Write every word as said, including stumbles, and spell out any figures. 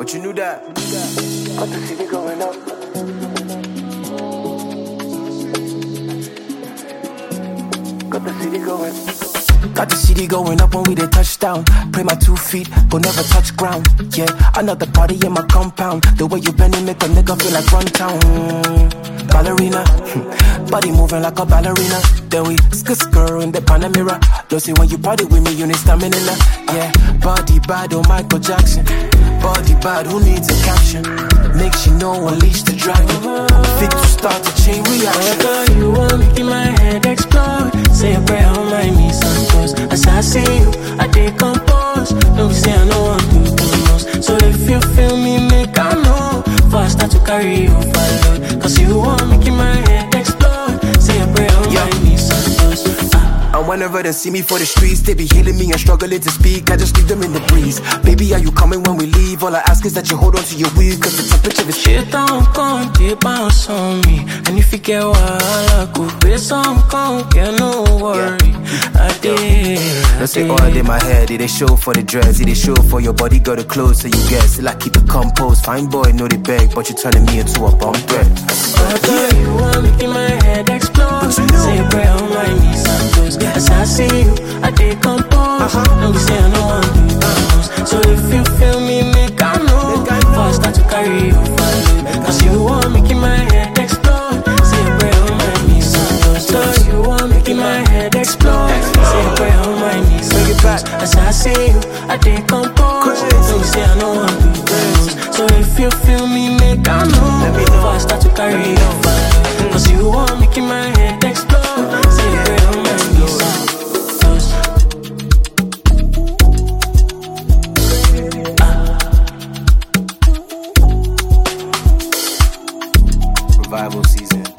but you knew that. Got the city going up. Got the city going. Got the city going up when we did touchdown. Pray my two feet, but never touch ground. Yeah, another party in my compound. The way you bend it make a nigga feel like run town. Mm, ballerina, body moving like a ballerina. Then we sk skr in the Panamera. Don't see when you party with me, you need stamina. Yeah, body bad, oh Michael Jackson. Body bad, who needs a caption? Makes you know unleash the dragon. Fit to start a chain reaction. Girl, you want me in my head explode. Say a prayer on my knees and toes. As I see you, I decompose. Don't say I know I'm too close. So if you feel me, make I know. Before I start to carry you overload. Cause you want me in my head explode. Say a prayer on Yeah. my knees and toes. And whenever they see me for the streets, they be healing me and struggling to speak. I just leave them in the breeze. Baby, are you coming when we leave? All I ask is that you hold on to your weed, cause the temperature is Shit don't come, they bounce on me. And if you get wild, I could pay some come, get no worry. I did, I Let's say did. oil in my head, it they show for the dress, it they show for your body, got the clothes, so you guess. Still I keep it composed, fine boy, know they beg, but you're turning me into a bum threat. Oh, girl, you want me in my head explode. But you know- Say a prayer on my knees and toes. As I see you, I decompose. Uh-huh. Don't be say I know I'm too close. So if you feel me, make I know. Make I know. Before I start to carry you overload. Cause you want me in my head explode. Say a prayer on my knees and toes. So you want me in my head explode. Say a prayer on my knees Bring and it back. toes. As I see you, I decompose. Don't be say I know I'm too close. So if you feel me, make I know. Let me know. Before I start to carry Let me you know. overload. Cause you want me in my head explode. Say a prayer on my knees and toes. Revival season.